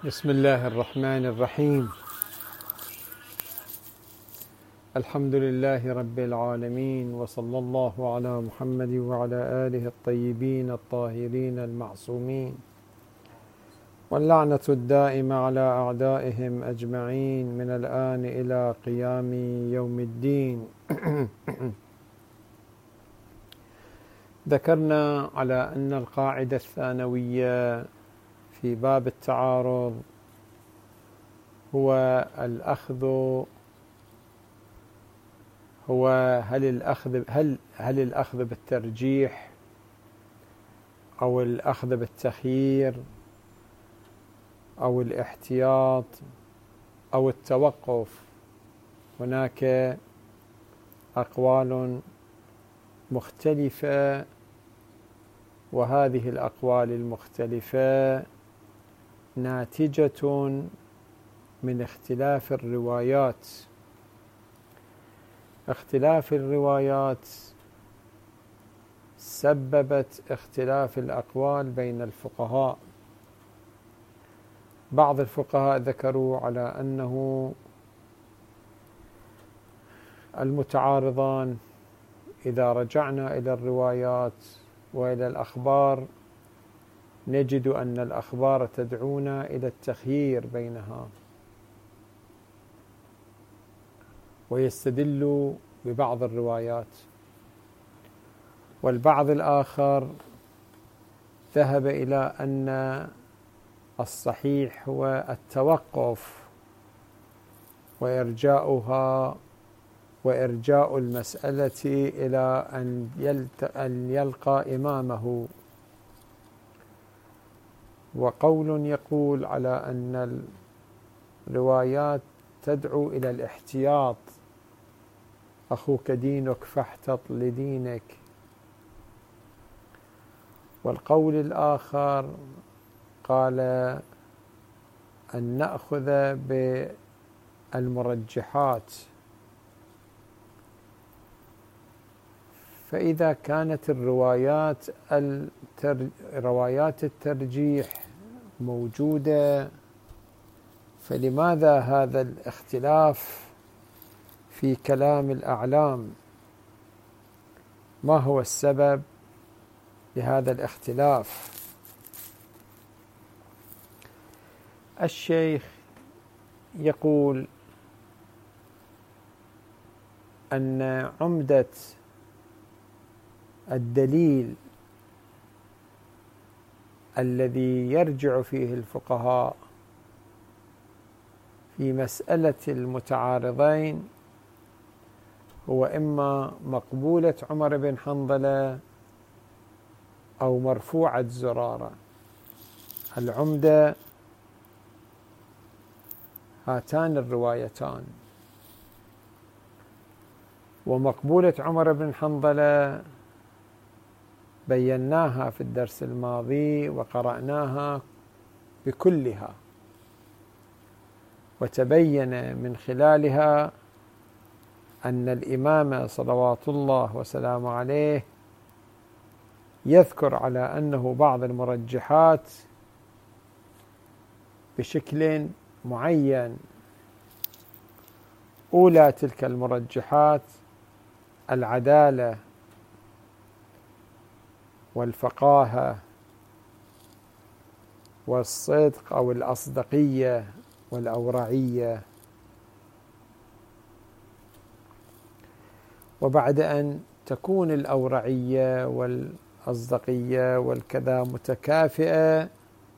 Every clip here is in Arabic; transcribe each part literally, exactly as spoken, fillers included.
بسم الله الرحمن الرحيم. الحمد لله رب العالمين، وصلى الله على محمد وعلى آله الطيبين الطاهرين المعصومين، واللعنة الدائمة على أعدائهم أجمعين من الآن إلى قيام يوم الدين. ذكرنا على أن القاعدة الثانوية في باب التعارض هو الأخذ هو هل الأخذ هل هل الأخذ بالترجيح أو الأخذ بالتخيير أو الاحتياط أو التوقف. هناك أقوال مختلفة، وهذه الأقوال المختلفة ناتجة من اختلاف الروايات. اختلاف الروايات سببت اختلاف الأقوال بين الفقهاء. بعض الفقهاء ذكروا على أنه المتعارضان إذا رجعنا إلى الروايات وإلى الأخبار نجد أن الأخبار تدعونا إلى التخيير بينها، ويستدل ببعض الروايات. والبعض الآخر ذهب إلى أن الصحيح هو التوقف وإرجاؤها وإرجاء المسألة إلى أن يلقى إمامه. وقول يقول على أن الروايات تدعو إلى الاحتياط، أخوك دينك فاحتط لدينك. والقول الآخر قال أن نأخذ بالمرجحات. فإذا كانت الروايات التر... روايات الترجيح موجودة، فلماذا هذا الاختلاف في كلام الأعلام؟ ما هو السبب لهذا الاختلاف؟ الشيخ يقول أن عمدة الدليل الذي يرجع فيه الفقهاء في مسألة المتعارضين هو إما مقبولة عمر بن حنظلة أو مرفوعة زرارة. العمدة هاتان الروايتان. ومقبولة عمر بن حنظلة بيناها في الدرس الماضي وقرأناها بكلها، وتبين من خلالها أن الإمام صلوات الله وسلامه عليه يذكر على أنه بعض المرجحات بشكل معين. أولى تلك المرجحات العدالة والفقاهة والصدق أو الأصدقية والأورعية. وبعد أن تكون الأورعية والأصدقية والكذا متكافئة،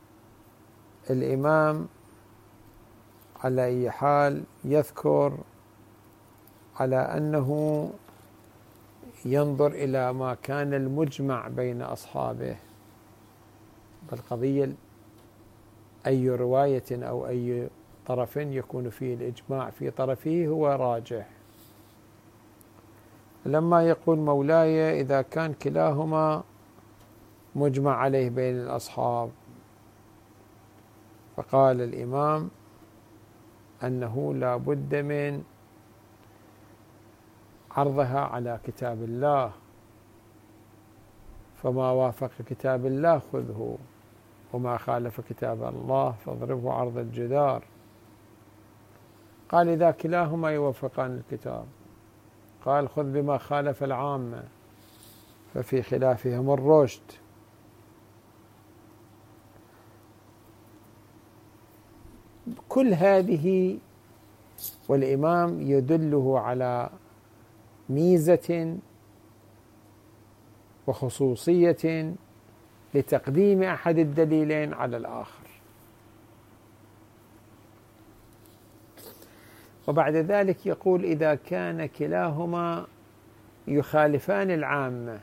الإمام على أي حال يذكر على أنه ينظر إلى ما كان المجمع بين أصحابه. بالقضية أي رواية أو أي طرف يكون فيه الإجماع في طرفه هو راجح. لما يقول مولاي إذا كان كلاهما مجمع عليه بين الأصحاب، فقال الإمام أنه لا بد من عرضها على كتاب الله، فما وافق كتاب الله خذه وما خالف كتاب الله فاضربه عرض الجدار. قال إذا كلاهما يوافقان الكتاب. قال خذ بما خالف العامة ففي خلافهم الرشد. كل هذه والإمام يدله على ميزة وخصوصية لتقديم أحد الدليلين على الآخر. وبعد ذلك يقول إذا كان كلاهما يخالفان العامة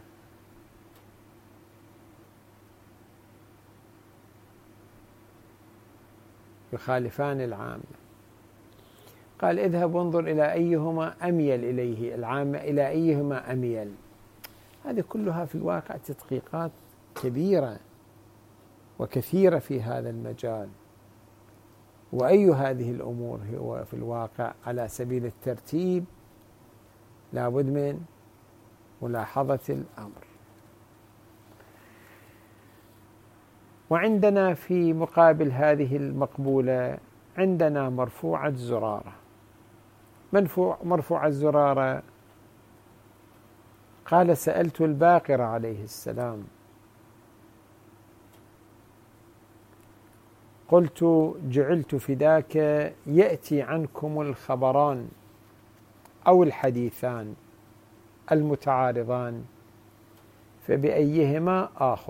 يخالفان العامة قال اذهب وانظر إلى أيهما أميل إليه، العامة إلى أيهما أميل. هذه كلها في الواقع تدقيقات كبيرة وكثيرة في هذا المجال. وأي هذه الأمور هو في الواقع على سبيل الترتيب لابد من ملاحظة الأمر. وعندنا في مقابل هذه المقبولة عندنا مرفوعة زرارة. مرفوع مرفوعة زرارة قال سألت الباقر عليه السلام قلت جعلت فداك يأتي عنكم الخبران أو الحديثان المتعارضان فبأيهما آخذ؟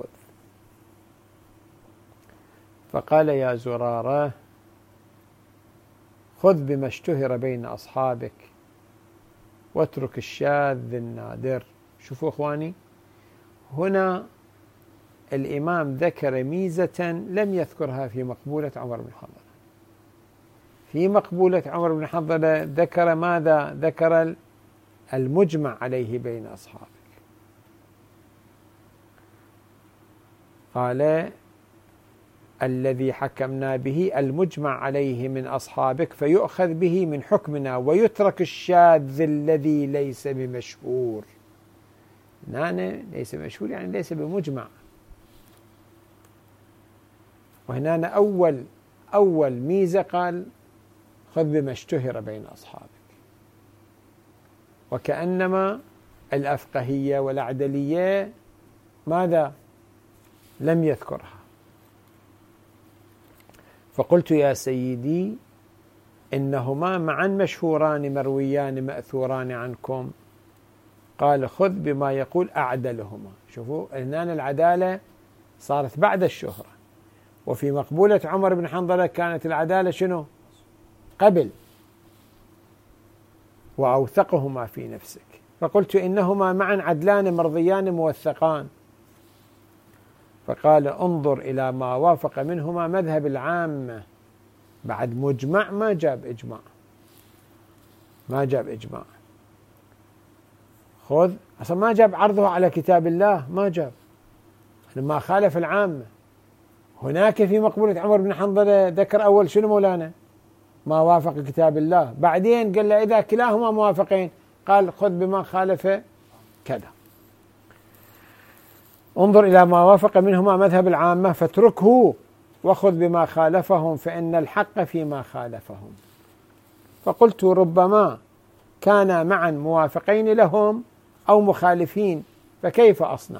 فقال يا زرارة خذ بما اشتهر بين أصحابك واترك الشاذ النادر. شوفوا أخواني، هنا الإمام ذكر ميزة لم يذكرها في مقبولة عمر بن حنظلة. في مقبولة عمر بن حنظلة ذكر ماذا؟ ذكر المجمع عليه بين أصحابك. قال الذي حكمنا به المجمع عليه من أصحابك فيؤخذ به من حكمنا ويترك الشاذ الذي ليس بمشهور. هنا ليس بمشهور يعني ليس بمجمع. وهنا أول أول ميزة قال خذ بما اشتهر بين أصحابك، وكأنما الأفقهية والعدلية ماذا؟ لم يذكرها. فقلت يا سيدي إنهما معا مشهوران مرويان مأثوران عنكم. قال خذ بما يقول أعدلهما. شوفوا هنا العدالة صارت بعد الشهرة، وفي مقبولة عمر بن حنظلة كانت العدالة شنو؟ قبل. وأوثقهما في نفسك. فقلت إنهما معا عدلان مرضيان موثقان. فقال انظر إلى ما وافق منهما مذهب العامة. بعد مجمع ما جاب إجماع، ما جاب إجماع. خذ أصلا ما جاب عرضه على كتاب الله، ما جاب، ما خالف العامة. هناك في مقبولة عمر بن حنظلة ذكر أول شنو مولانا؟ ما وافق كتاب الله. بعدين قال له إذا كلاهما موافقين قال خذ بما خالف كذا. انظر إلى ما وافق منهما مذهب العامة فاتركه وخذ بما خالفهم فإن الحق فيما خالفهم. فقلت ربما كانا معا موافقين لهم أو مخالفين فكيف أصنع؟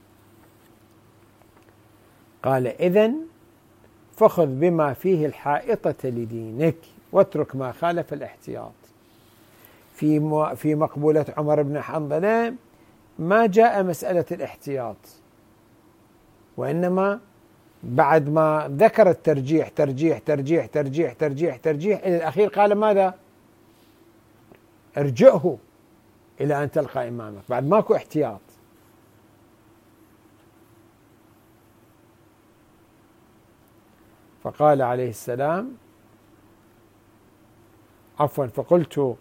قال إذن فخذ بما فيه الحائطة لدينك واترك ما خالف الاحتياط. في في مقبولة عمر بن حنظلة ما جاء مسألة الاحتياط، وإنما بعد ما ذكر الترجيح ترجيح ترجيح ترجيح ترجيح ترجيح إلى الأخير قال ماذا؟ ارجعه إلى أن تلقى إمامك. بعد ماكو احتياط. فقال عليه السلام عفوا فقلت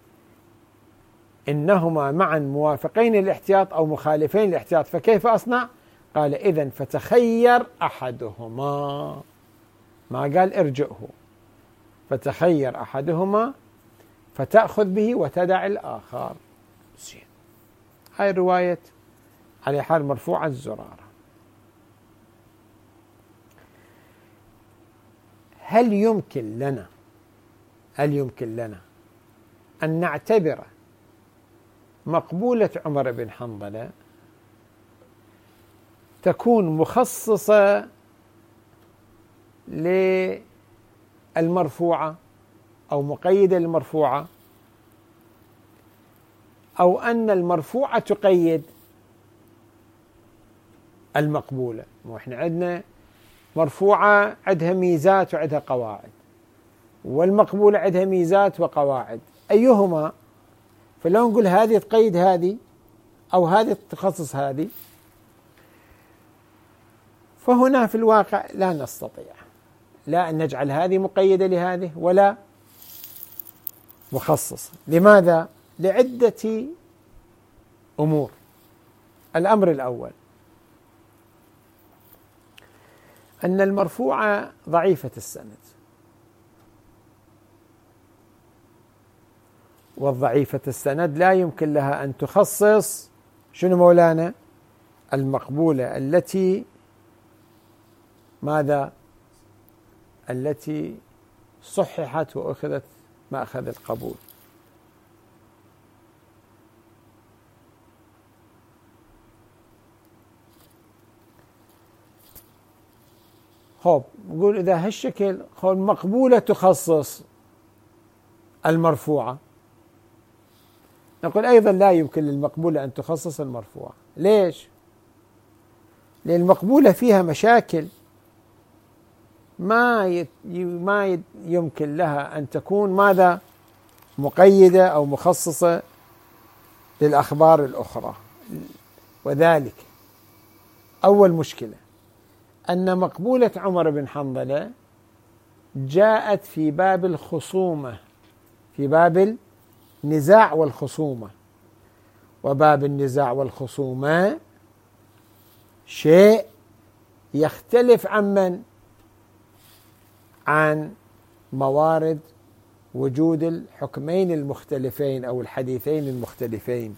إنهما معا موافقين الاحتياط أو مخالفين الاحتياط فكيف أصنع؟ قال إذن فتخير أحدهما. ما قال ارجعه، فتخير أحدهما فتأخذ به وتدع الآخر. زين، هاي على حال مرفوع الزرارة. هل يمكن لنا هل يمكن لنا أن نعتبر مقبولة عمر بن حنظلة تكون مخصصة للمرفوعة أو مقيدة للمرفوعة، أو أن المرفوعة تقيد المقبولة؟ وإحنا عندنا مرفوعة عندها ميزات وعندها قواعد، والمقبولة عندها ميزات وقواعد، أيهما؟ فلو نقول هذه تقيد هذه أو هذه تخصص هذه، فهنا في الواقع لا نستطيع لا أن نجعل هذه مقيدة لهذه ولا مخصصة. لماذا؟ لعدة أمور. الأمر الأول أن المرفوعة ضعيفة السند، والضعيفة السند لا يمكن لها أن تخصص شنو مولانا؟ المقبولة التي ماذا؟ التي صححت وأخذت مأخذ القبول. خب نقول إذا هالشكل خب مقبولة تخصص المرفوعة، نقول أيضا لا يمكن للمقبولة أن تخصص المرفوعة. ليش؟ لأن المقبولة فيها مشاكل ما ما يمكن لها أن تكون ماذا؟ مقيدة أو مخصصة للأخبار الأخرى. وذلك أول مشكلة أن مقبولة عمر بن حنظلة جاءت في باب الخصومة، في باب النزاع والخصومة، وباب النزاع والخصومة شيء يختلف عن من؟ عن موارد وجود الحكمين المختلفين أو الحديثين المختلفين.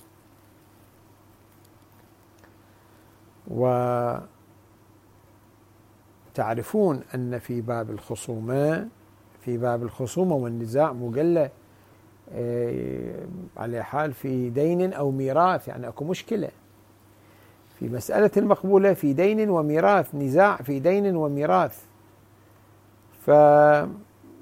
وتعرفون أن في باب الخصومة في باب الخصومة والنزاع مقلة على حال في دين أو ميراث، يعني أكو مشكلة في مسألة المقبولة في دين وميراث، نزاع في دين وميراث. فمن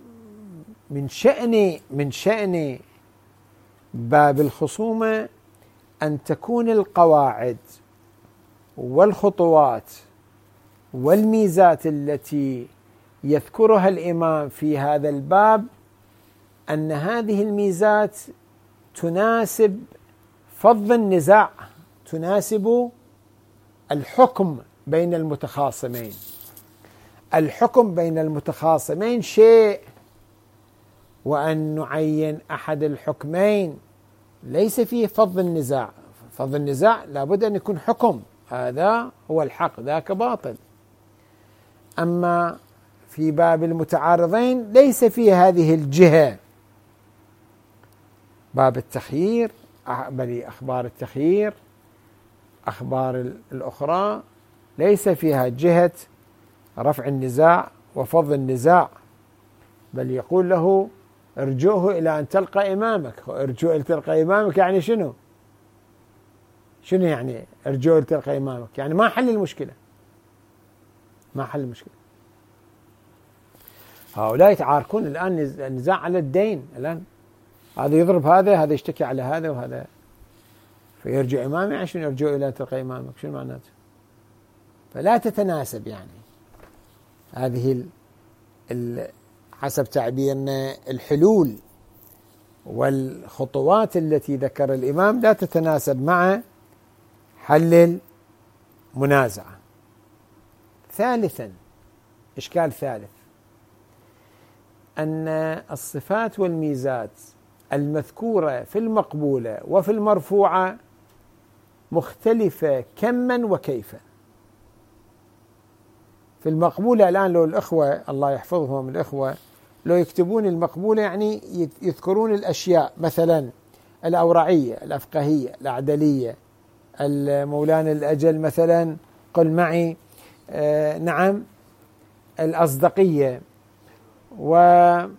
شأن من شأن باب الخصومة أن تكون القواعد والخطوات والميزات التي يذكرها الإمام في هذا الباب أن هذه الميزات تناسب فض النزاع، تناسب الحكم بين المتخاصمين. الحكم بين المتخاصمين شيء، وأن نعين أحد الحكمين ليس فيه فض النزاع. فض النزاع لابد أن يكون حكم، هذا هو الحق ذاك باطل. أما في باب المتعارضين ليس فيه هذه الجهة. باب التخيير بل أخبار التخيير أخبار الأخرى ليس فيها جهة رفع النزاع وفض النزاع، بل يقول له ارجوه إلى أن تلقى إمامك. ارجوه إلى تلقى إمامك يعني شنو؟ شنو يعني ارجوه إلى تلقى إمامك؟ يعني ما حل المشكلة، ما حل المشكلة. هؤلاء يتعاركون الآن النزاع على الدين، الآن هذا يضرب هذا، هذا يشتكي على هذا، وهذا فيرجع إمامي عشان يرجو إلى تلقى إمامك. شنو معناته؟ فلا تتناسب يعني هذه ال ال حسب تعبيرنا الحلول والخطوات التي ذكر الإمام لا تتناسب مع حل المنازعة. ثالثا، إشكال ثالث، أن الصفات والميزات المذكورة في المقبولة وفي المرفوعة مختلفة كما وكيفا. في المقبولة الآن لو الأخوة الله يحفظهم الأخوة لو يكتبون المقبولة يعني يذكرون الأشياء، مثلا الأورعية، الأفقهية، الأعدلية، المولان الأجل مثلا قل معي، آه نعم، الأصدقية، ونعم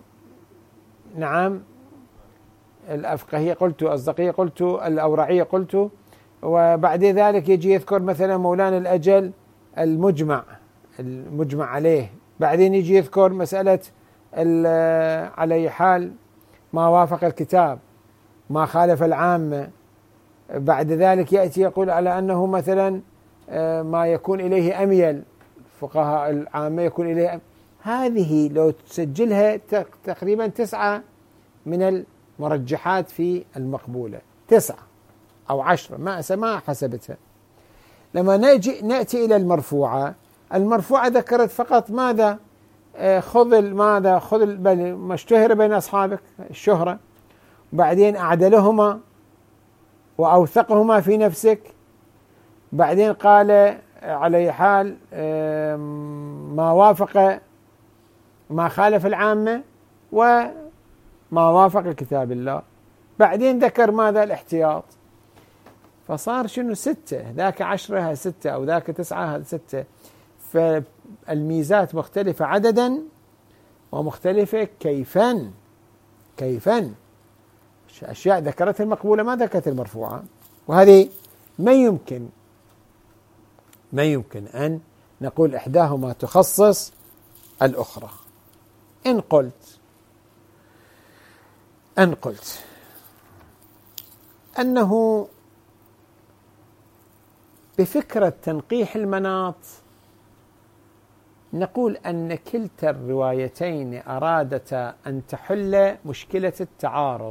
الأفقهية قلت، الأصدقية قلت، الأورعية قلت. وبعد ذلك يجي يذكر مثلا مولانا الأجل المجمع المجمع عليه، بعدين يجي يذكر مسألة على أي حال ما وافق الكتاب، ما خالف العامة. بعد ذلك يأتي يقول على أنه مثلا ما يكون إليه أميل، فقهاء العامة يكون إليه أميل. هذه لو تسجلها تقريبا تسعة من المرجحات في المقبولة، تسعة أو عشرة، ما ما حسبتها. لما نجي نأتي إلى المرفوعة، المرفوعة ذكرت فقط ماذا؟ خذ ماذا؟ خذ ما اشتهر بين أصحابك، الشهرة، وبعدين أعدلهما وأوثقهما في نفسك. بعدين قال على حال ما وافق ما خالف العامة وما وافق كتاب الله. بعدين ذكر ماذا؟ الاحتياط. فصار شنو؟ ستة، ذاك عشرة هذا ستة، أو ذاك تسعة هذا ستة. فالميزات مختلفة عددا ومختلفة كيفا. كيفا أشياء ذكرتها المقبولة ما ذكرت المرفوعة، وهذه ما يمكن ما يمكن أن نقول إحداهما تخصص الأخرى. إن قلت أن قلت أنه بفكرة تنقيح المناط نقول أن كلتا الروايتين أرادتا أن تحل مشكلة التعارض.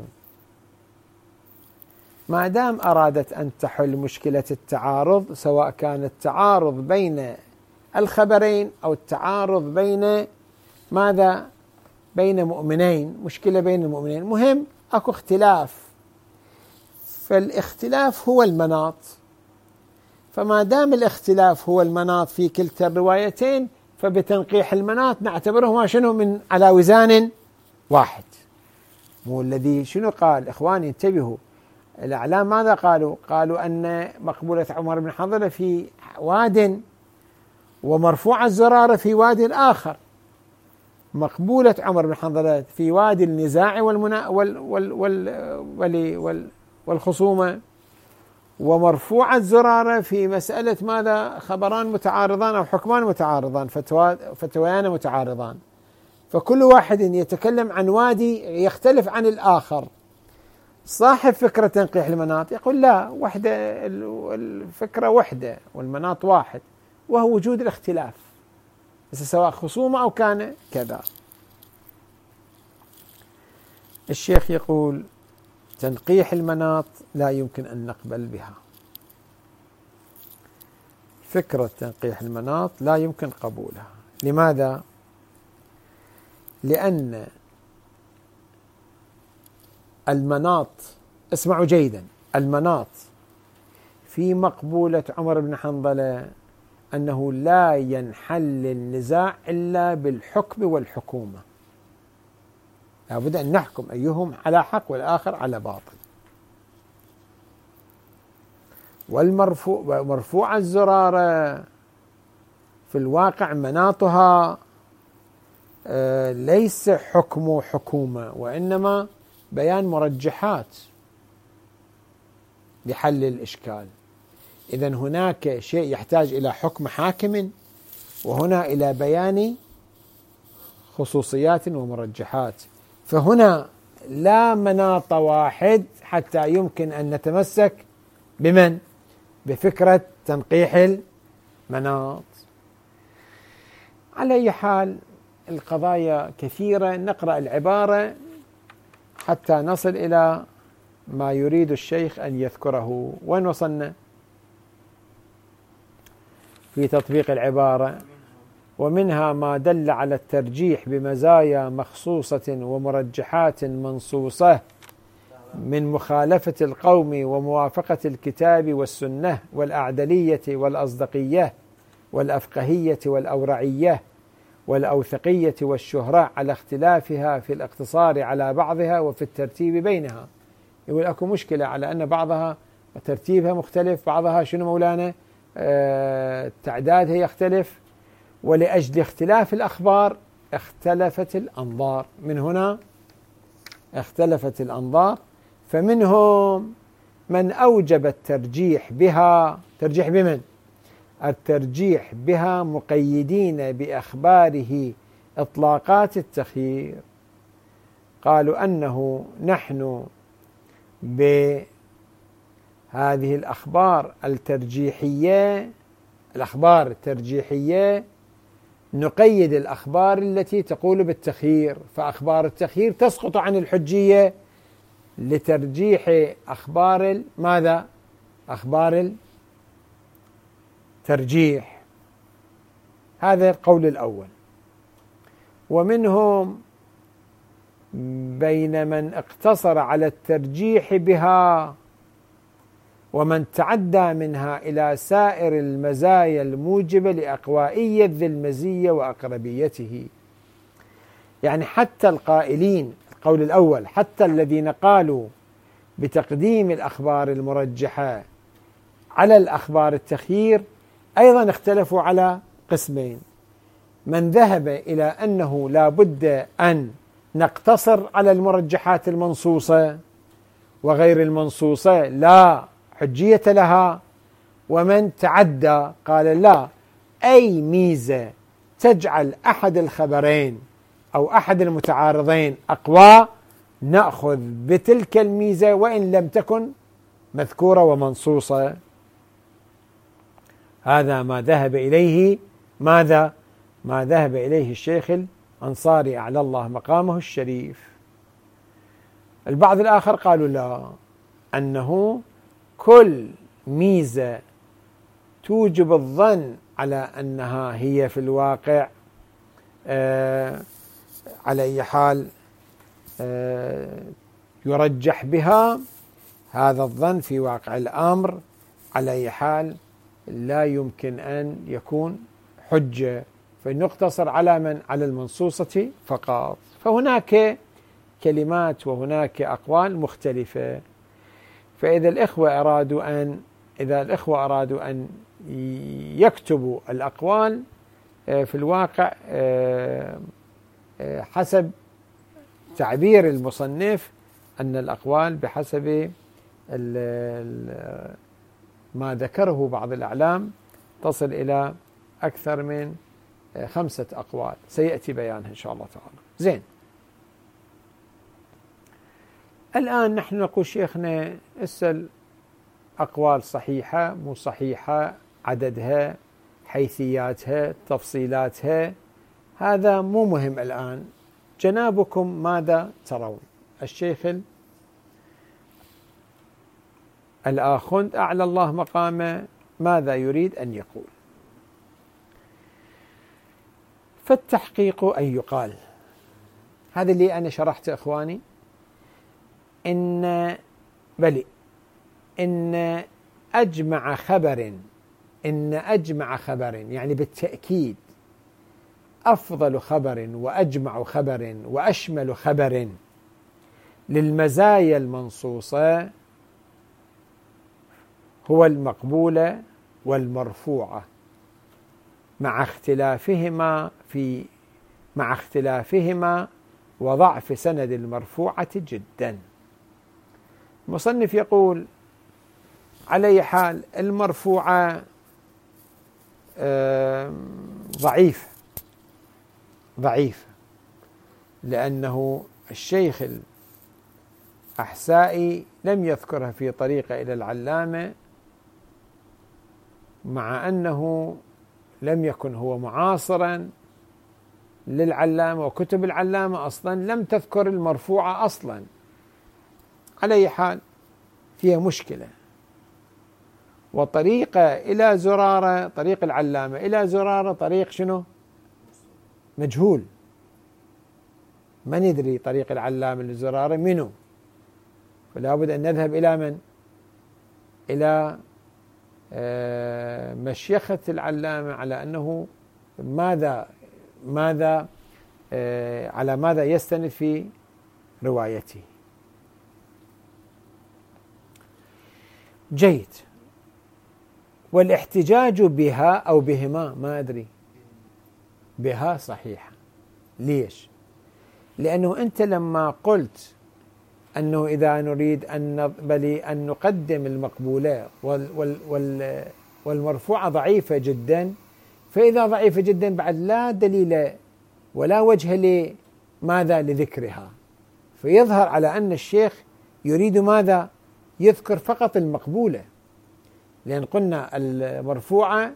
ما دام أرادت أن تحل مشكلة التعارض، سواء كان التعارض بين الخبرين أو التعارض بين ماذا؟ بين مؤمنين، مشكلة بين المؤمنين، مهم أكو اختلاف، فالاختلاف هو المناط. فما دام الاختلاف هو المناط في كلتا الروايتين، فبتنقيح المناط نعتبرهما شنو؟ من على وزان واحد. مو الذي شنو قال؟ إخواني انتبهوا، الأعلام ماذا قالوا؟ قالوا أن مقبولة عمر بن حنظلة في واد ومرفوع الزرارة في واد آخر. مقبولة عمر بن حنظلة في وادي النزاع والمنا وال وال وال وال وال والخصومة، ومرفوع الزرارة في مسألة ماذا؟ خبران متعارضان أو حكمان متعارضان، فتويان متعارضان. فكل واحد يتكلم عن وادي يختلف عن الآخر. صاحب فكرة تنقيح المناط يقول لا، وحدة، الفكرة وحدة والمناط واحد، وهو وجود الاختلاف، بس سواء خصومة أو كان كذا. الشيخ يقول تنقيح المناط لا يمكن أن نقبل بها. فكرة تنقيح المناط لا يمكن قبولها. لماذا؟ لأن المناط، اسمعوا جيدا، المناط في مقبولة عمر بن حنظلة أنه لا ينحل النزاع إلا بالحكم والحكومة. لابد أن نحكم أيهم على حق والآخر على باطل. والمرفوع مرفوع الزرارة في الواقع مناطها ليس حكم حكومة، وإنما بيان مرجحات لحل الإشكال. إذن هناك شيء يحتاج إلى حكم حاكم، وهنا إلى بيان خصوصيات ومرجحات. فهنا لا مناط واحد حتى يمكن أن نتمسك بمن؟ بفكرة تنقيح المناط. على أي حال القضايا كثيرة، نقرأ العبارة حتى نصل إلى ما يريد الشيخ أن يذكره. وين وصلنا في تطبيق العبارة؟ ومنها ما دل على الترجيح بمزايا مخصوصة ومرجحات منصوصة من مخالفة القوم وموافقة الكتاب والسنة والأعدلية والأصدقية والأفقهية والأورعية والأوثقية والشهرة على اختلافها في الاقتصار على بعضها وفي الترتيب بينها. يقول أكو مشكلة على أن بعضها ترتيبها مختلف، بعضها شنو مولانا آه تعدادها يختلف، ولأجل اختلاف الأخبار اختلفت الأنظار، من هنا اختلفت الأنظار، فمنهم من أوجب الترجيح بها. ترجيح بمن؟ الترجيح بها مقيدين بأخباره إطلاقات التخيير، قالوا أنه نحن بهذه الأخبار الترجيحية الأخبار الترجيحية نقيد الأخبار التي تقول بالتخيير، فأخبار التخيير تسقط عن الحجية لترجيح أخبار ماذا؟ أخبار الترجيح. هذا القول الأول. ومنهم بين من اقتصر على الترجيح بها ومن تعدى منها إلى سائر المزايا الموجبة لأقوائية ذي المزية وأقربيته. يعني حتى القائلين، القول الأول، حتى الذين قالوا بتقديم الأخبار المرجحة على الأخبار التخيير أيضا اختلفوا على قسمين: من ذهب إلى أنه لا بد أن نقتصر على المرجحات المنصوصة وغير المنصوصة لا حجية لها، ومن تعدى قال لا، أي ميزة تجعل أحد الخبرين أو أحد المتعارضين أقوى نأخذ بتلك الميزة وإن لم تكن مذكورة ومنصوصة. هذا ما ذهب إليه ماذا؟ ما ذهب إليه الشيخ الأنصاري أعلى الله مقامه الشريف. البعض الآخر قالوا لا، أنه كل ميزة توجب الظن على أنها هي في الواقع آه على أي حال آه يرجح بها، هذا الظن في واقع الأمر على أي حال لا يمكن أن يكون حجة، فنقتصر على من؟ على المنصوصة فقط. فهناك كلمات وهناك أقوال مختلفة. فإذا الإخوة أرادوا أن إذا الإخوة أرادوا أن يكتبوا الأقوال في الواقع حسب تعبير المصنف أن الأقوال بحسب ما ذكره بعض الأعلام تصل إلى أكثر من خمسة أقوال، سيأتي بيانها إن شاء الله تعالى. زين، الآن نحن نقول شيخنا اسأل أقوال صحيحة مو صحيحة، عددها، حيثياتها، تفصيلاتها، هذا مو مهم الآن. جنابكم ماذا ترون؟ الشيخ الآخوند أعلى الله مقامه ماذا يريد أن يقول؟ فالتحقيق أن يقال، هذا اللي أنا شرحته إخواني، إن بلي إن أجمع خبر إن أجمع خبر يعني بالتأكيد أفضل خبر وأجمع خبر وأشمل خبر للمزايا المنصوصة هو المقبولة والمرفوعة، مع اختلافهما في مع اختلافهما وضعف سند المرفوعة جدا. المصنف يقول على أي حال المرفوعة ضعيف ضعيف لأنه الشيخ الأحسائي لم يذكرها في طريقة إلى العلامة، مع أنه لم يكن هو معاصرا للعلامة، وكتب العلامة أصلا لم تذكر المرفوعة أصلا. على أي حال فيها مشكلة. وطريقة إلى زرارة، طريق العلامة إلى زرارة طريق شنو؟ مجهول، من يدري طريق العلامة لزرارة منه، فلا بد أن نذهب إلى من؟ إلى مشيخة العلامة على أنه ماذا ماذا على ماذا يستند في روايته. جيد. والاحتجاج بها أو بهما، ما أدري، بها صحيحة ليش؟ لأنه أنت لما قلت أنه إذا نريد أن بل أن نقدم المقبولة وال وال وال والمرفوعة ضعيفة جدا، فإذا ضعيفة جدا بعد لا دليل ولا وجه لماذا لذكرها، فيظهر على أن الشيخ يريد ماذا؟ يذكر فقط المقبولة، لأن قلنا المرفوعة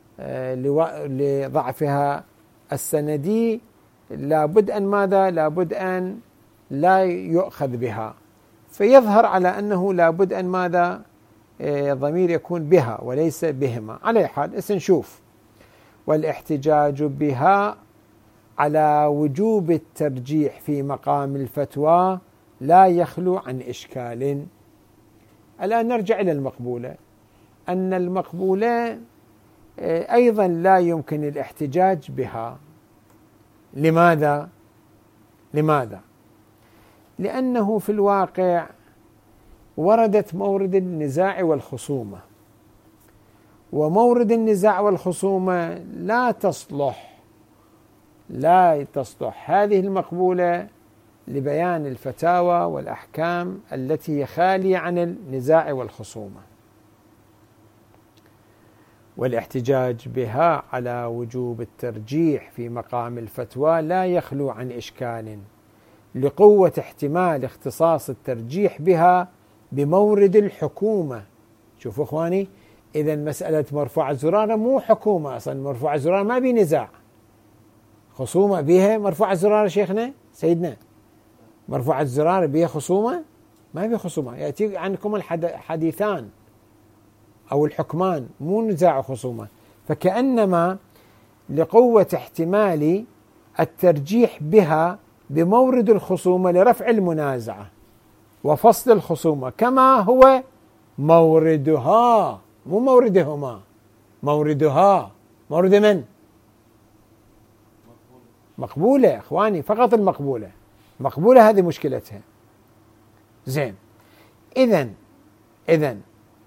لضعفها السندي لابد أن ماذا؟ لابد أن لا يؤخذ بها، فيظهر على أنه لابد أن ماذا؟ ضمير يكون بها وليس بهما. على حال نشوف: والاحتجاج بها على وجوب الترجيح في مقام الفتوى لا يخلو عن إشكال. الآن نرجع إلى المقبولة، أن المقبولة أيضا لا يمكن الاحتجاج بها. لماذا؟ لماذا؟ لأنه في الواقع وردت مورد النزاع والخصومة، ومورد النزاع والخصومة لا تصلح لا تصلح هذه المقبولة لبيان الفتاوى والأحكام التي هي خالية عن النزاع والخصومة. والاحتجاج بها على وجوب الترجيح في مقام الفتوى لا يخلو عن إشكال لقوة احتمال اختصاص الترجيح بها بمورد الحكومة. شوفوا اخواني، اذا مسألة مرفوع الزرارة مو حكومة، اصلا مرفوع الزرارة ما بي نزاع، خصومة بها مرفوع الزرارة. شيخنا سيدنا، مرفوع الزرارة بها خصومة؟ ما بي خصومة، يأتي عنكم الحديثان او الحكمان، مو نزاع خصومة. فكأنما لقوة احتمال الترجيح بها بمورد الخصومة لرفع المنازعة وفصل الخصومة كما هو موردها، مو موردهما، موردها. مورد من؟ مقبولة اخواني، فقط المقبولة. مقبولة هذه مشكلتها. زين، إذن إذن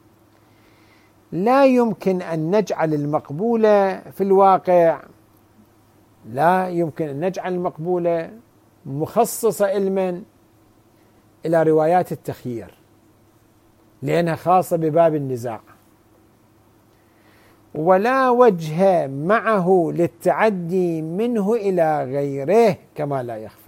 لا يمكن أن نجعل المقبولة في الواقع لا يمكن أن نجعل المقبولة مخصصة علما إلى روايات التخيير، لأنها خاصة بباب النزاع، ولا وجه معه للتعدي منه إلى غيره كما لا يخفى.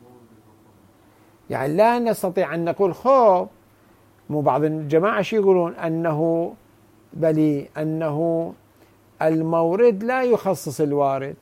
يعني لا نستطيع أن نقول خوب، مو بعض الجماعة شو يقولون؟ أنه بل أنه المورد لا يخصص الوارد،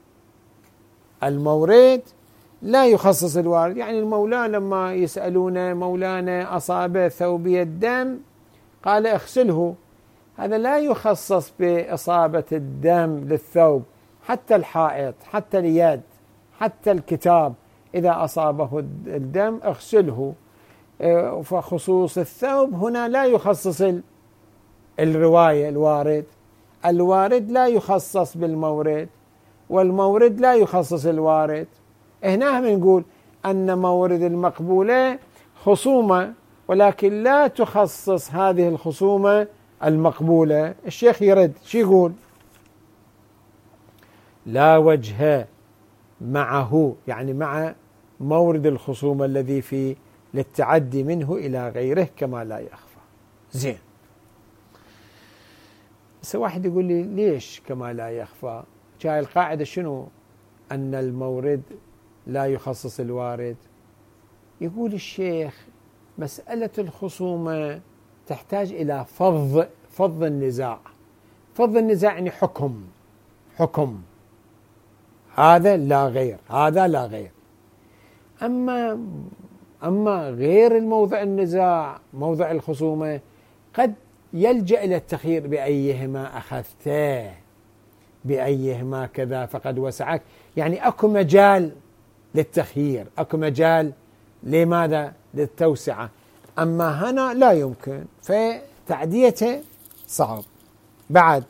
المورد لا يخصص الوارد. يعني المولى لما يسألون مولانا أصاب ثوبي الدم قال اغسله، هذا لا يخصص بإصابة الدم للثوب، حتى الحائط، حتى اليد، حتى الكتاب إذا أصابه الدم اغسله. فخصوص الثوب هنا لا يخصص الرواية الوارد، الوارد لا يخصص بالمورد، والمورد لا يخصص الوارد. هنا هم نقول أن مورد المقبولة خصومة، ولكن لا تخصص هذه الخصومة المقبولة. الشيخ يرد شو يقول؟ لا وجه معه، يعني مع مورد الخصومة الذي في للتعدي منه إلى غيره كما لا يخفى. زين، بس واحد يقول لي ليش كما لا يخفى؟ جاي القاعدة شنو؟ أن المورد لا يخصص الوارد. يقول الشيخ مسألة الخصومة تحتاج إلى فض فض النزاع. فض النزاع يعني حكم حكم هذا لا غير، هذا لا غير. أما أما غير الموضع النزاع، موضع الخصومة، قد يلجأ إلى التخيير بأيهما أخذته، بأيهما كذا فقد وسعك. يعني أكو مجال للتخيير، أكو مجال لماذا؟ للتوسعة. أما هنا لا يمكن، فتعديته صعب. بعد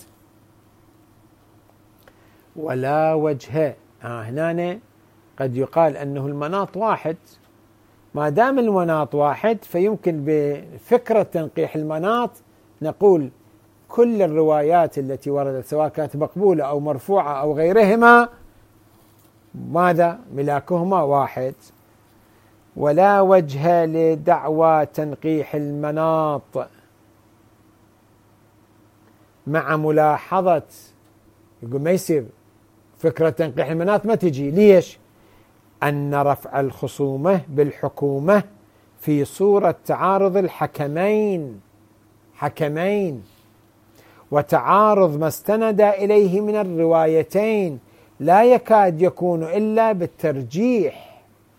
ولا وجه، آه هنا قد يقال أنه المناط واحد. ما دام المناط واحد فيمكن بفكرة تنقيح المناط نقول كل الروايات التي وردت سواء كانت مقبولة أو مرفوعة أو غيرهما ماذا؟ ملاكهما واحد. ولا وجه لدعوى تنقيح المناط مع ملاحظة، يقول ما يصير فكرة تنقيح المناط ما تجي. ليش؟ أن رفع الخصومة بالحكومة في صورة تعارض الحكمين حكمين وتعارض ما استند إليه من الروايتين لا يكاد يكون إلا بالترجيح.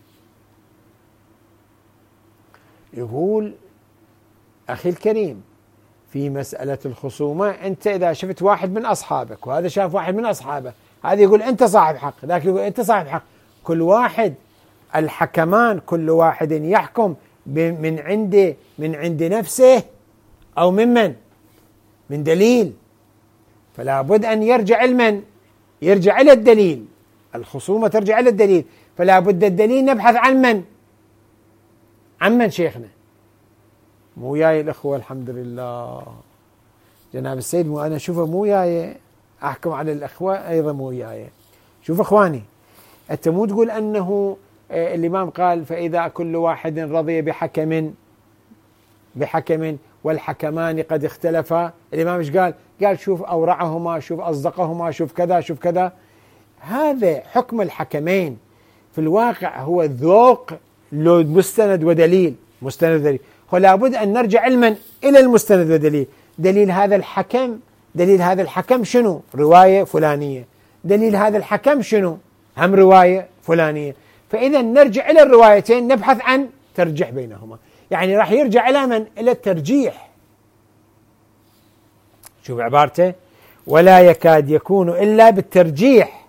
يقول أخي الكريم في مسألة الخصومة، أنت إذا شفت واحد من أصحابك وهذا شاف واحد من أصحابه، هذا يقول أنت صاحب حق، ذاك يقول أنت صاحب حق، كل واحد الحكمان كل واحد يحكم من عنده من عند نفسه أو ممن من دليل، فلا بد أن يرجع المن يرجع إلى الدليل. الخصومة ترجع إلى الدليل، فلا بد الدليل نبحث عن من عن من شيخنا. مو وياي الأخوة الحمد لله جناب السيد، مو أنا شوفه مو وياي أحكم على الأخوة أيضا مو وياي. شوف إخواني، أنت مو تقول أنه الإمام قال فإذا كل واحد رضي بحكم بحكم والحكمان قد اختلفا، الإمام ايش قال؟ قال شوف أورعهما، شوف أصدقهما، شوف كذا شوف كذا. هذا حكم الحكمين في الواقع هو ذوق لو مستند ودليل مستند ودليل، فلا بد أن نرجع علما إلى المستند ودليل. دليل هذا الحكم دليل هذا الحكم شنو؟ رواية فلانية. دليل هذا الحكم شنو؟ هم رواية فلانية. فإذا نرجع إلى الروايتين نبحث عن ترجيح بينهما، يعني راح يرجع إلى من؟ إلى الترجيح. شوف عبارته، ولا يكاد يكون إلا بالترجيح.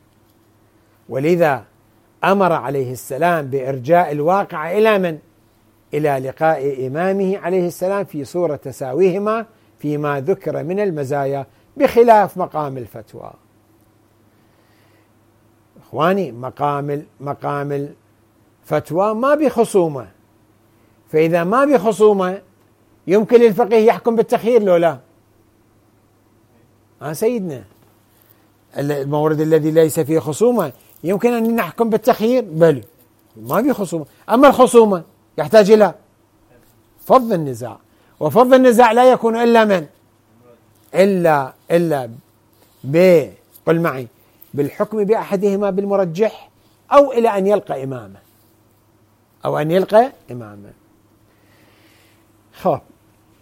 ولذا أمر عليه السلام بإرجاء الواقع إلى من؟ إلى لقاء إمامه عليه السلام في صورة تساويهما فيما ذكر من المزايا بخلاف مقام الفتوى. إخواني، مقام مقام الفتوى ما بخصومة، فإذا ما بخصومة يمكن للفقيه يحكم بالتخيير لو لا؟ ها سيدنا، المورد الذي ليس فيه خصومة يمكن أن نحكم بالتخيير؟ بل ما بخصومة. أما الخصومة يحتاج إلى فض النزاع، وفض النزاع لا يكون إلا من؟ إلا إلا ب قل معي بالحكم بأحدهما بالمرجح أو إلى أن يلقى إمامه أو أن يلقى إمامه. خب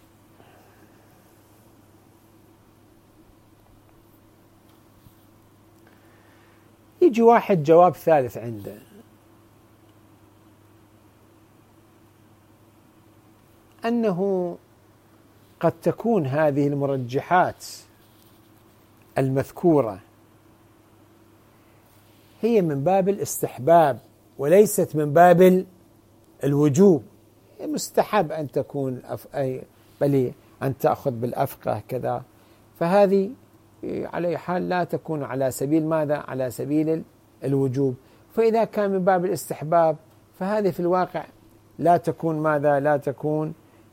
يجي واحد جواب ثالث عنده، أنه قد تكون هذه المرجحات المذكورة هي من باب الاستحباب وليست من باب الوجوب. مستحب أن تكون أي بل أن تأخذ بالأفقه كذا، فهذه على حال لا تكون على سبيل ماذا؟ على سبيل الوجوب. فإذا كان من باب الاستحباب فهذه في الواقع لا تكون ماذا؟ لا تكون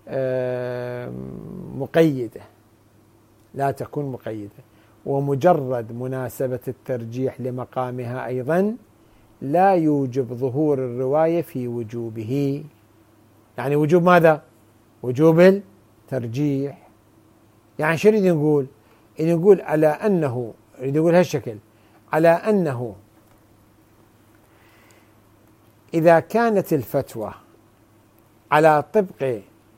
مقيدة لا تكون مقيدة ومجرد مناسبة الترجيح لمقامها أيضا لا يوجب ظهور الرواية في وجوبه. يعني وجوب ماذا؟ وجوب الترجيح. يعني شو نريد نقول؟ نقول على أنه نريد نقول هالشكل، على أنه إذا كانت الفتوى على طبق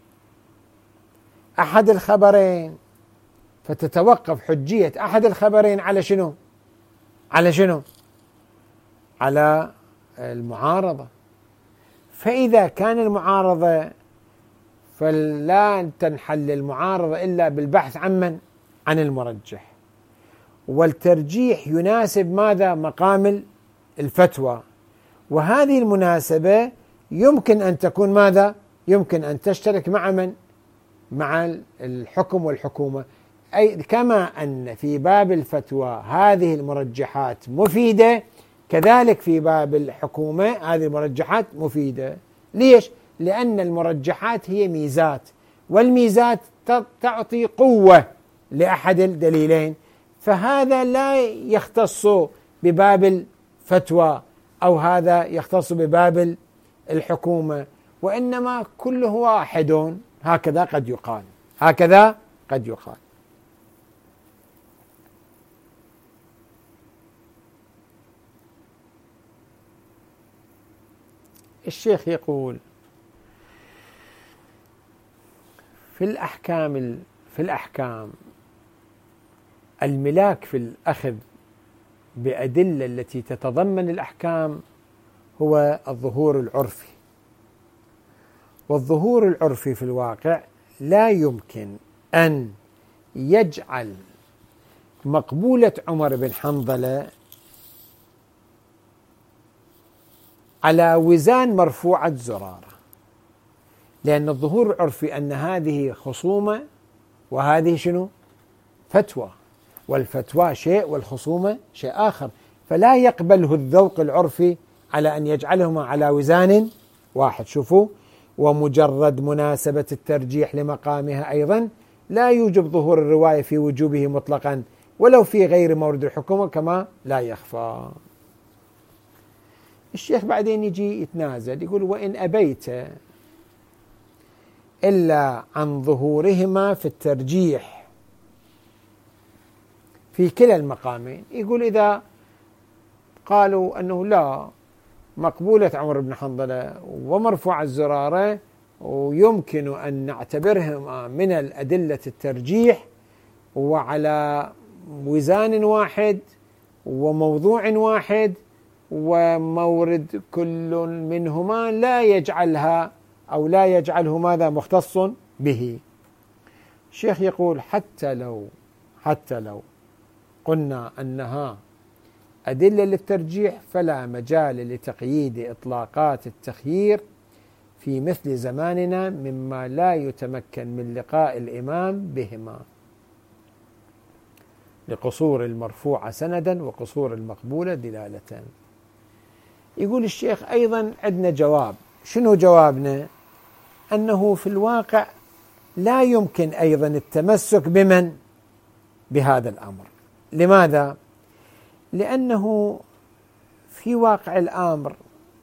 أحد الخبرين فتتوقف حجية أحد الخبرين على شنو؟ على شنو؟ على المعارضة. فإذا كان المعارضة فلا تنحل المعارضة إلا بالبحث عن من؟ عن المرجح. والترجيح يناسب ماذا؟ مقام الفتوى. وهذه المناسبة يمكن أن تكون ماذا؟ يمكن أن تشترك مع من؟ مع الحكم والحكومة. أي كما أن في باب الفتوى هذه المرجحات مفيدة، كذلك في باب الحكومة هذه المرجحات مفيدة. ليش؟ لأن المرجحات هي ميزات، والميزات تعطي قوة لأحد الدليلين، فهذا لا يختص بباب فتوى أو هذا يختص بباب الحكومة، وإنما كله واحد. هكذا قد يقال، هكذا قد يقال. الشيخ يقول في الأحكام في الأحكام الملاك في الأخذ بأدلة التي تتضمن الأحكام هو الظهور العرفي، والظهور العرفي في الواقع لا يمكن أن يجعل مقبولة عمر بن حنظلة على وزان مرفوعة زرارة، لأن الظهور العرفي أن هذه خصومة وهذه شنو؟ فتوى، والفتوى شيء والخصومة شيء آخر، فلا يقبله الذوق العرفي على أن يجعلهما على وزان واحد. شوفوا، ومجرد مناسبة الترجيح لمقامها أيضا لا يوجب ظهور الرواية في وجوبه مطلقا ولو في غير مورد الحكومة كما لا يخفى. الشيخ بعدين يجي يتنازل يقول وإن أبيت إلا عن ظهورهما في الترجيح في كلا المقامين. يقول إذا قالوا أنه لا، مقبولة عمر بن حنظلة ومرفوع الزرارة ويمكن أن نعتبرهما من الأدلة الترجيح وعلى وزان واحد وموضوع واحد ومورد كل منهما لا يجعلها أو لا يجعله ماذا مختص به. الشيخ يقول حتى لو حتى لو قلنا أنها أدلة للترجيح فلا مجال لتقييد إطلاقات التخيير في مثل زماننا مما لا يتمكن من لقاء الإمام بهما لقصور المرفوع سندا وقصور المقبولة دلالة. يقول الشيخ أيضا عندنا جواب. شنو جوابنا؟ أنه في الواقع لا يمكن أيضا التمسك بمن بهذا الأمر. لماذا؟ لأنه في واقع الأمر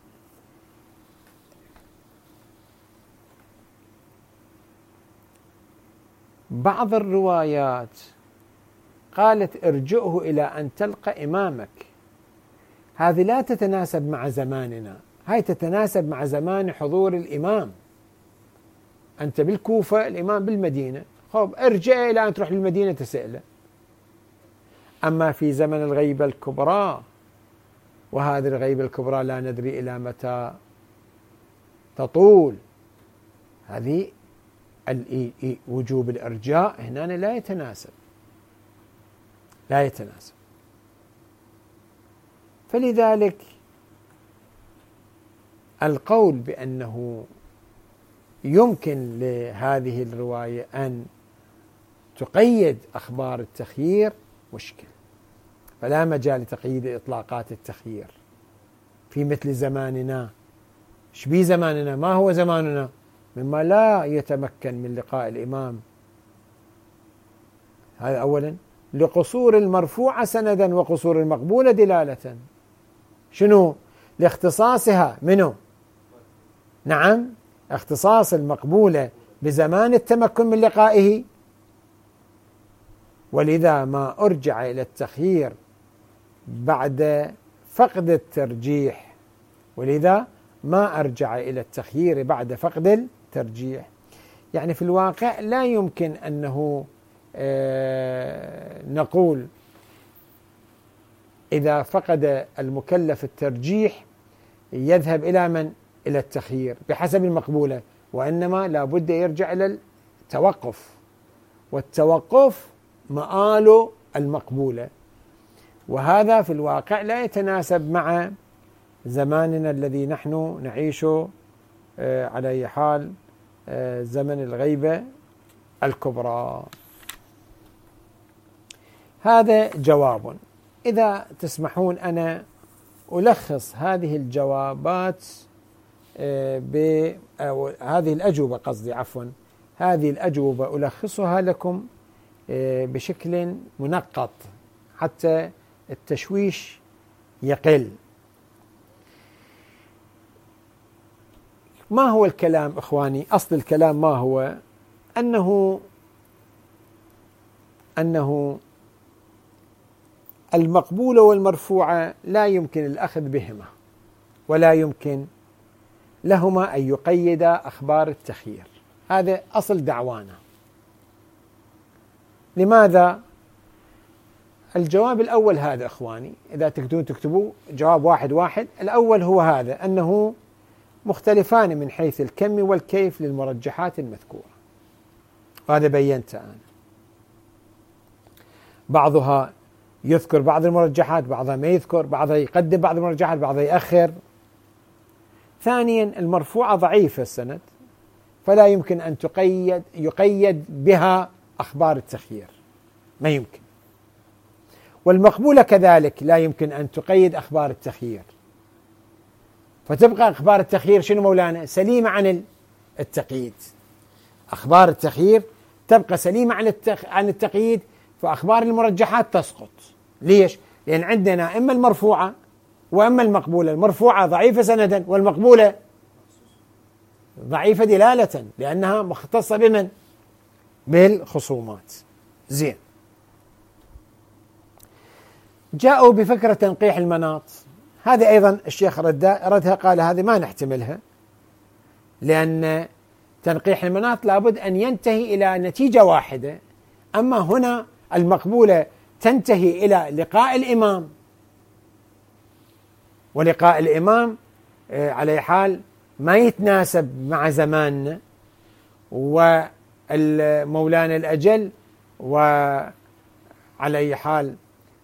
بعض الروايات قالت ارجعه إلى أن تلقى إمامك، هذه لا تتناسب مع زماننا، هاي تتناسب مع زمان حضور الإمام. أنت بالكوفة، الإمام بالمدينة، خب ارجع إلى أن تروح للمدينة تسأله. أما في زمن الغيبة الكبرى، وهذه الغيبة الكبرى لا ندري إلى متى تطول، هذه وجوب الإرجاء هنا لا يتناسب لا يتناسب فلذلك القول بأنه يمكن لهذه الرواية أن تقيد أخبار التخيير مشكل، فلا مجال لتقييد إطلاقات التخيير في مثل زماننا. شبيه زماننا؟ ما هو زماننا؟ مما لا يتمكن من لقاء الإمام. هذا أولا. لقصور المرفوعة سندا وقصور المقبولة دلالة. شنو؟ لاختصاصها منه؟ نعم، اختصاص المقبولة بزمان التمكن من لقائه، ولذا ما أرجع إلى التخيير بعد فقد الترجيح، ولذا ما أرجع إلى التخيير بعد فقد الترجيح. يعني في الواقع لا يمكن أنه نقول إذا فقد المكلف الترجيح يذهب إلى من؟ إلى التخيير بحسب المقبولة، وإنما لا بد يرجع إلى التوقف، والتوقف مآل المقبولة، وهذا في الواقع لا يتناسب مع زماننا الذي نحن نعيش على أي حال زمن الغيبة الكبرى. هذا جواب. إذا تسمحون أنا ألخص هذه الجوابات بهذه الأجوبة، قصدي عفوا هذه الأجوبة ألخصها لكم بشكل منقط حتى التشويش يقل. ما هو الكلام إخواني؟ أصل الكلام ما هو؟ أنه أنه المقبولة والمرفوعة لا يمكن الأخذ بهما، ولا يمكن لهما أن يقيدا أخبار التخيير. هذا أصل دعوانا. لماذا؟ الجواب الأول هذا إخواني، إذا تكتبون تكتبوا جواب واحد واحد. الأول هو هذا، أنه مختلفان من حيث الكم والكيف للمرجحات المذكورة، وهذا بينت أنا. بعضها يذكر بعض المرجحات، بعضها ما يذكر، بعضها يقدم بعض المرجحات، بعضها يأخر. ثانيا المرفوعة ضعيفة السند، فلا يمكن أن تقيد يقيد بها أخبار التخيير، ما يمكن. والمقبولة كذلك لا يمكن أن تقيد أخبار التخيير، فتبقى أخبار التخيير شنو مولانا؟ سليمة عن التقييد. أخبار التخيير تبقى سليمة عن عن التقييد، فأخبار المرجحات تسقط. ليش؟ لأن عندنا إما المرفوعة وإما المقبولة. المرفوعة ضعيفة سندا، والمقبولة ضعيفة دلالة، لأنها مختصة بمن؟ بالخصومات. زين، جاءوا بفكرة تنقيح المناط. هذه أيضا الشيخ ردها، قال هذه ما نحتملها، لأن تنقيح المناط لابد أن ينتهي إلى نتيجة واحدة. أما هنا المقبولة تنتهي إلى لقاء الإمام، ولقاء الإمام على حال ما يتناسب مع زماننا، والمولانا الأجل وعلى أي حال،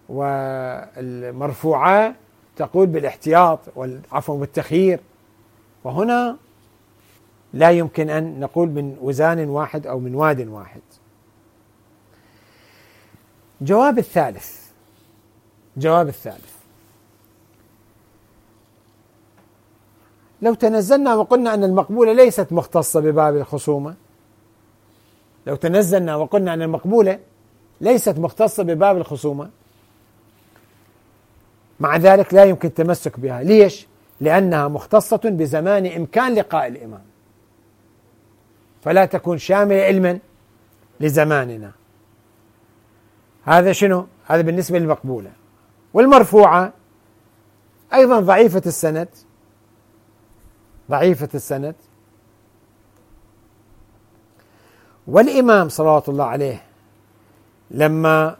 والمرفوعة تقول بالاحتياط والعفو بالتخيير. وهنا لا يمكن أن نقول من وزان واحد أو من واد واحد. جواب الثالث جواب الثالث لو تنزلنا وقلنا أن المقبولة ليست مختصة بباب الخصومة، لو تنزلنا وقلنا أن المقبولة ليست مختصة بباب الخصومة، مع ذلك لا يمكن التمسك بها. ليش؟ لأنها مختصة بزمان إمكان لقاء الإمام، فلا تكون شاملة علما لزماننا. هذا شنو؟ هذا بالنسبة للمقبولة. والمرفوعة أيضا ضعيفة السند، ضعيفة السند. والإمام صلوات الله عليه لما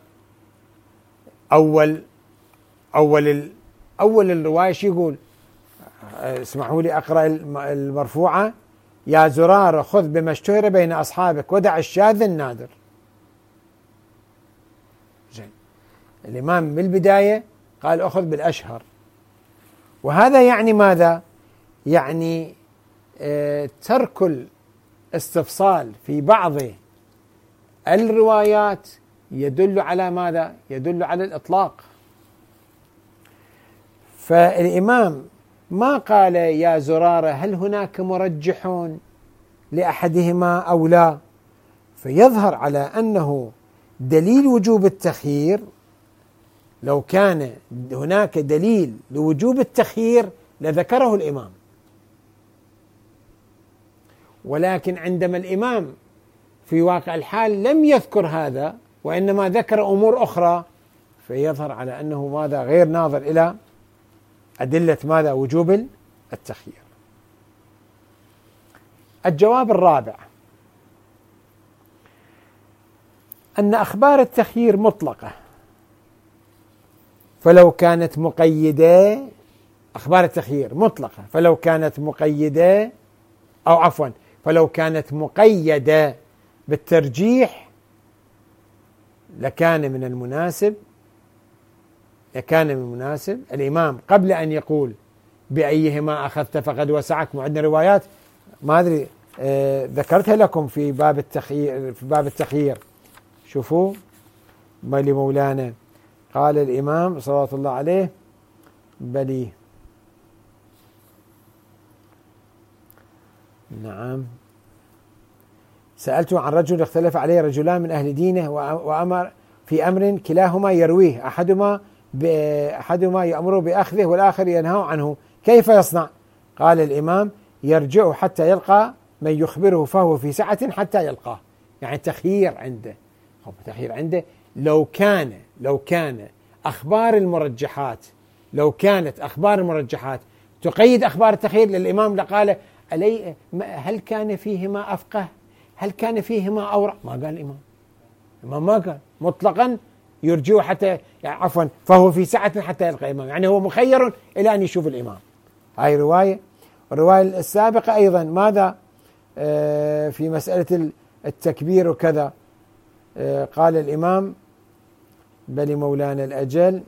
أول أول أول الرواية شو يقول؟ اسمحوا لي أقرأ المرفوعة: يا زرار خذ بما اشتهر بين أصحابك ودع الشاذ النادر. زين، الإمام بالبداية قال أخذ بالأشهر، وهذا يعني ماذا؟ يعني اه ترك الاستفصال في بعض الروايات يدل على ماذا؟ يدل على الإطلاق. فالإمام ما قال يا زرارة هل هناك مرجحون لأحدهما أو لا، فيظهر على أنه دليل وجوب التخيير. لو كان هناك دليل لوجوب التخيير لذكره الإمام، ولكن عندما الإمام في واقع الحال لم يذكر هذا وإنما ذكر أمور أخرى، فيظهر على أنه ماذا؟ غير ناظر إلى أدلة ماذا؟ وجوب التخيير. الجواب الرابع أن أخبار التخيير مطلقة، فلو كانت مقيدة، أخبار التخيير مطلقة فلو كانت مقيدة أو عفوا فلو كانت مقيدة بالترجيح لكان من المناسب لكان من المناسب الإمام قبل أن يقول بأيهما أخذت فقد وسعك. وعندنا روايات ما أدري آه ذكرتها لكم في باب التخيير في باب التخيير شوفوا مالي مولانا قال الإمام صلوات الله عليه بلي نعم سألت عن رجل اختلف عليه رجلان من أهل دينه وأمر في أمر كلاهما يرويه، أحدهما أحدهما يأمر بأخذه والآخر ينهى عنه، كيف يصنع؟ قال الإمام يرجع حتى يلقى من يخبره فهو في سعة حتى يلقاه، يعني تخيير عنده. تخيير عنده لو كان لو كان أخبار المرجحات لو كانت أخبار المرجحات تقيد أخبار التخيير للإمام لقال علي هل كان فيهما أفقه، هل كان فيهما أورع؟ ما قال الإمام، الإمام ما قال مطلقا يرجع حتى يعني عفوا فهو في سعة حتى يلقى الإمام، يعني هو مخير إلى أن يشوف الإمام. هاي رواية. الرواية السابقة أيضا ماذا آه في مسألة التكبير وكذا، آه قال الإمام بل مولانا الأجل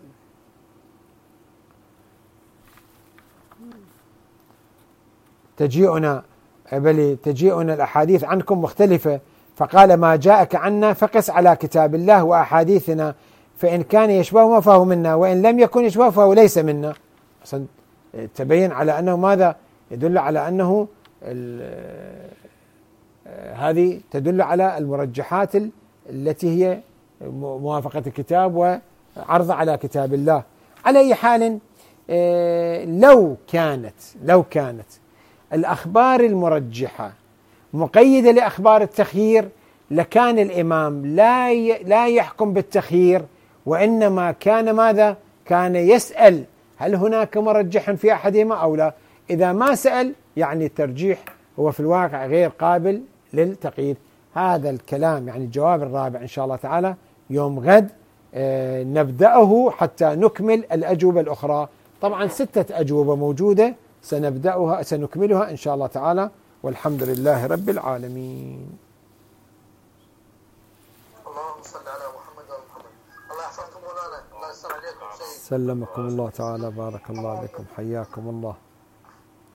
تجيئنا بل تجيئنا الأحاديث عنكم مختلفة، فقال ما جاءك عنا فقس على كتاب الله وأحاديثنا، فإن كان يشبههما فهو منا، وإن لم يكن يشبهه فهو ليس منا. أصلا تبين على أنه ماذا يدل على أنه هذه تدل على المرجحات التي هي موافقة الكتاب وعرض على كتاب الله. على أي حال لو كانت لو كانت الأخبار المرجحة مقيدة لأخبار التخيير لكان الإمام لا لا يحكم بالتخيير، وإنما كان ماذا؟ كان يسأل هل هناك مرجح في أحدهما أو لا. إذا ما سأل يعني الترجيح هو في الواقع غير قابل للتقييد. هذا الكلام يعني الجواب الرابع إن شاء الله تعالى يوم غد آه نبدأه حتى نكمل الأجوبة الأخرى. طبعا ستة أجوبة موجودة سنبدأها سنكملها إن شاء الله تعالى، والحمد لله رب العالمين. اللهم صل على محمد وعلى محمد. الله يحفظكم مولانا، الله يسر عليكم. سلمكم الله تعالى، بارك الله بكم، حياكم الله.